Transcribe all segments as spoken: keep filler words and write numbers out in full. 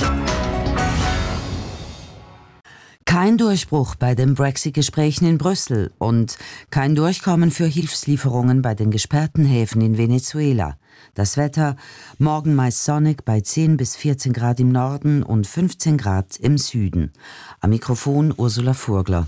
Kein Durchbruch bei den Brexit-Gesprächen in Brüssel und kein Durchkommen für Hilfslieferungen bei den gesperrten Häfen in Venezuela. Das Wetter: morgen meist sonnig bei zehn bis vierzehn Grad im Norden und fünfzehn Grad im Süden. Am Mikrofon Ursula Furgler.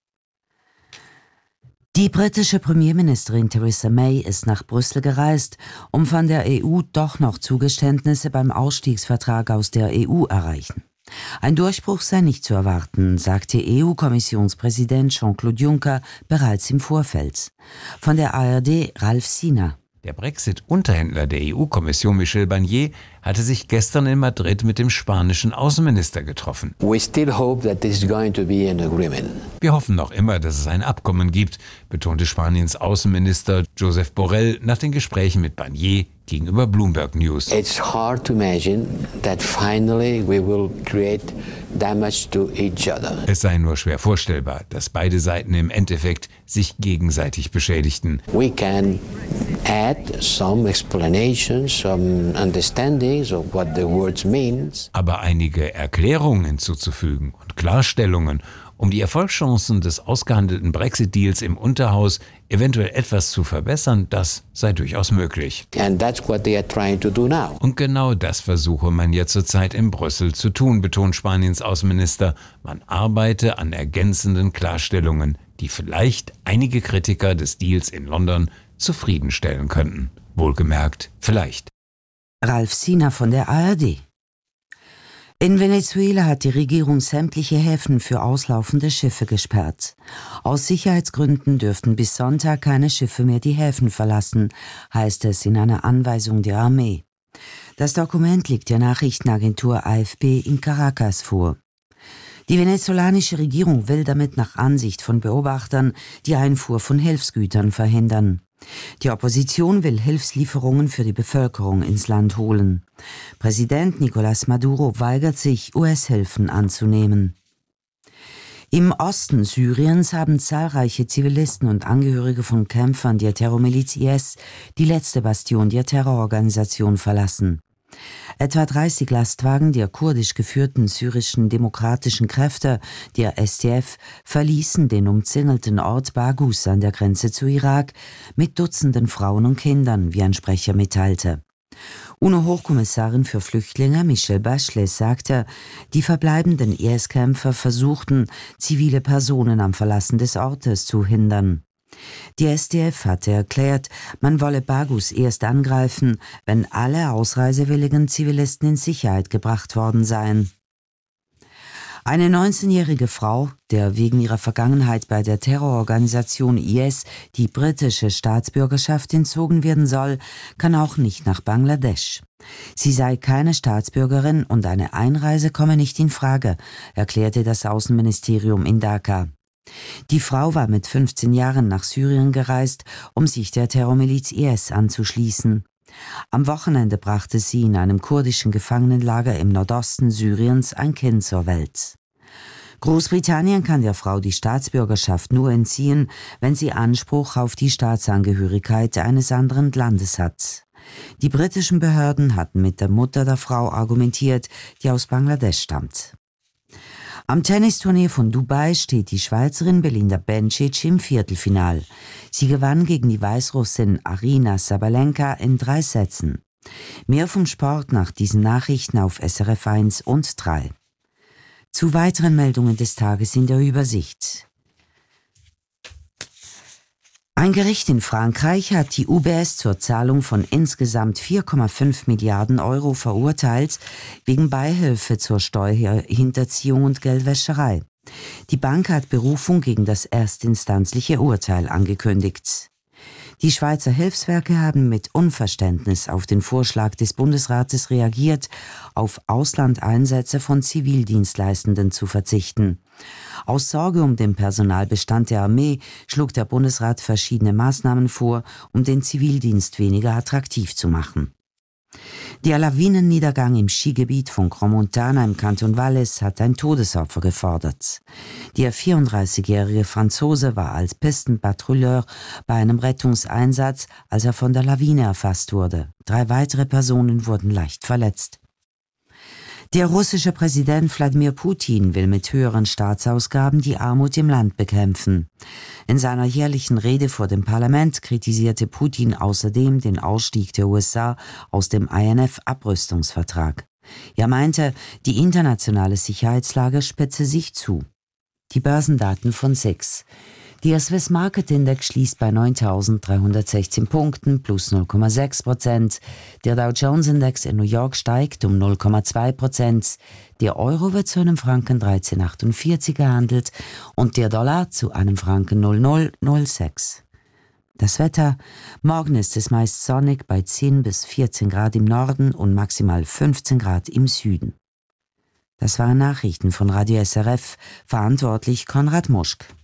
Die britische Premierministerin Theresa May ist nach Brüssel gereist, um von der E U doch noch Zugeständnisse beim Ausstiegsvertrag aus der E U erreichen. Ein Durchbruch sei nicht zu erwarten, sagte E U-Kommissionspräsident Jean-Claude Juncker bereits im Vorfeld. Von der A R D Ralf Sina. Der Brexit-Unterhändler der E U-Kommission Michel Barnier hatte sich gestern in Madrid mit dem spanischen Außenminister getroffen. We still hope that this is going to be an agreement. Wir hoffen noch immer, dass es ein Abkommen gibt, betonte Spaniens Außenminister Josep Borrell nach den Gesprächen mit Barnier gegenüber Bloomberg News. It's hard to imagine that finally we will create damage to each other. Es sei nur schwer vorstellbar, dass beide Seiten im Endeffekt sich gegenseitig beschädigten. We can add some explanations, some understandings of what the words means. Aber einige Erklärungen hinzuzufügen und Klarstellungen, um die Erfolgschancen des ausgehandelten Brexit-Deals im Unterhaus eventuell etwas zu verbessern, das sei durchaus möglich. And that's what they are trying to do now. Und genau das versuche man ja zurzeit in Brüssel zu tun, betont Spaniens Außenminister. Man arbeite an ergänzenden Klarstellungen, die vielleicht einige Kritiker des Deals in London zufriedenstellen könnten. Wohlgemerkt, vielleicht. Ralf Sina von der A R D. In Venezuela hat die Regierung sämtliche Häfen für auslaufende Schiffe gesperrt. Aus Sicherheitsgründen dürften bis Sonntag keine Schiffe mehr die Häfen verlassen, heißt es in einer Anweisung der Armee. Das Dokument liegt der Nachrichtenagentur A F P in Caracas vor. Die venezolanische Regierung will damit nach Ansicht von Beobachtern die Einfuhr von Hilfsgütern verhindern. Die Opposition will Hilfslieferungen für die Bevölkerung ins Land holen. Präsident Nicolás Maduro weigert sich, U S-Hilfen anzunehmen. Im Osten Syriens haben zahlreiche Zivilisten und Angehörige von Kämpfern der Terrormiliz I S die letzte Bastion der Terrororganisation verlassen. Etwa dreißig Lastwagen der kurdisch geführten syrischen demokratischen Kräfte, der S D F, verließen den umzingelten Ort Baghuz an der Grenze zu Irak mit Dutzenden Frauen und Kindern, wie ein Sprecher mitteilte. UNO-Hochkommissarin für Flüchtlinge Michelle Bachelet sagte, die verbleibenden I S-Kämpfer versuchten, zivile Personen am Verlassen des Ortes zu hindern. Die S D F hatte erklärt, man wolle Baghuz erst angreifen, wenn alle ausreisewilligen Zivilisten in Sicherheit gebracht worden seien. Eine neunzehnjährige Frau, der wegen ihrer Vergangenheit bei der Terrororganisation I S die britische Staatsbürgerschaft entzogen werden soll, kann auch nicht nach Bangladesch. Sie sei keine Staatsbürgerin und eine Einreise komme nicht in Frage, erklärte das Außenministerium in Dhaka. Die Frau war mit fünfzehn Jahren nach Syrien gereist, um sich der Terrormiliz I S anzuschließen. Am Wochenende brachte sie in einem kurdischen Gefangenenlager im Nordosten Syriens ein Kind zur Welt. Großbritannien kann der Frau die Staatsbürgerschaft nur entziehen, wenn sie Anspruch auf die Staatsangehörigkeit eines anderen Landes hat. Die britischen Behörden hatten mit der Mutter der Frau argumentiert, die aus Bangladesch stammt. Am Tennisturnier von Dubai steht die Schweizerin Belinda Bencic im Viertelfinal. Sie gewann gegen die Weißrussin Aryna Sabalenka in drei Sätzen. Mehr vom Sport nach diesen Nachrichten auf S R F eins und drei. Zu weiteren Meldungen des Tages in der Übersicht. Ein Gericht in Frankreich hat die U B S zur Zahlung von insgesamt vier Komma fünf Milliarden Euro verurteilt, wegen Beihilfe zur Steuerhinterziehung und Geldwäscherei. Die Bank hat Berufung gegen das erstinstanzliche Urteil angekündigt. Die Schweizer Hilfswerke haben mit Unverständnis auf den Vorschlag des Bundesrates reagiert, auf Auslandeinsätze von Zivildienstleistenden zu verzichten. Aus Sorge um den Personalbestand der Armee schlug der Bundesrat verschiedene Maßnahmen vor, um den Zivildienst weniger attraktiv zu machen. Der Lawinenniedergang im Skigebiet von Crans-Montana im Kanton Valais hat ein Todesopfer gefordert. Der vierunddreißigjährige Franzose war als Pistenpatrouilleur bei einem Rettungseinsatz, als er von der Lawine erfasst wurde. Drei weitere Personen wurden leicht verletzt. Der russische Präsident Wladimir Putin will mit höheren Staatsausgaben die Armut im Land bekämpfen. In seiner jährlichen Rede vor dem Parlament kritisierte Putin außerdem den Ausstieg der U S A aus dem I N F-Abrüstungsvertrag. Er meinte, die internationale Sicherheitslage spitze sich zu. Die Börsendaten von S I X. Der Swiss Market Index schließt bei neuntausenddreihundertsechzehn Punkten plus null Komma sechs Prozent. Der Dow Jones Index in New York steigt um null Komma zwei Prozent. Der Euro wird zu einem Franken dreizehn Komma achtundvierzig gehandelt und der Dollar zu einem Franken null Komma null null sechs. Das Wetter: Morgen ist es meist sonnig bei zehn bis vierzehn Grad im Norden und maximal fünfzehn Grad im Süden. Das waren Nachrichten von Radio S R F, verantwortlich Konrad Muschk.